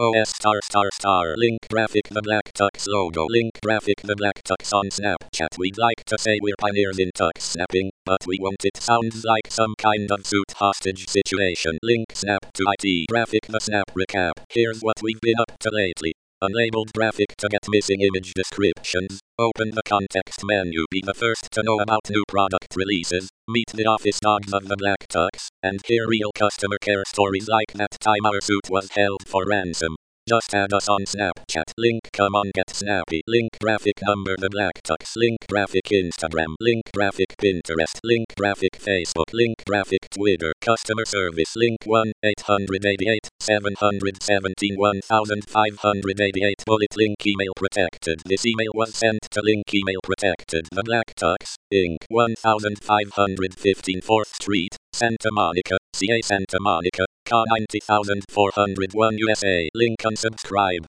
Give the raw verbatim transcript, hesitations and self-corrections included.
O S star star star. Link graphic the Black Tux logo. Link graphic the Black Tux on Snapchat. We'd like to say we're pioneers in tux snapping, but we won't. It sounds like some kind of suit hostage situation. Link snap to I T. Graphic the Snap recap. Here's what we've been up to lately. Unlabeled graphic to get missing image descriptions. Open the context menu. Be the first to know about new product releases. Meet the office dogs of the Black Tux. And hear real customer care stories like that time our suit was held for ransom. Just add us on Snapchat. Link come on get snappy. Link graphic number the Black Tux. Link graphic Instagram. Link graphic Pinterest. Link graphic Facebook. Link graphic Twitter. Customer service. Link one eight eight eight seven one seven one five eight eight. Bullet link email protected. This email was sent to link email protected. The Black Tux, Incorporated. fifteen fifteen fourth Street, Santa Monica, C A Santa Monica, C A ninety thousand four hundred one U S A. Link unsubscribe.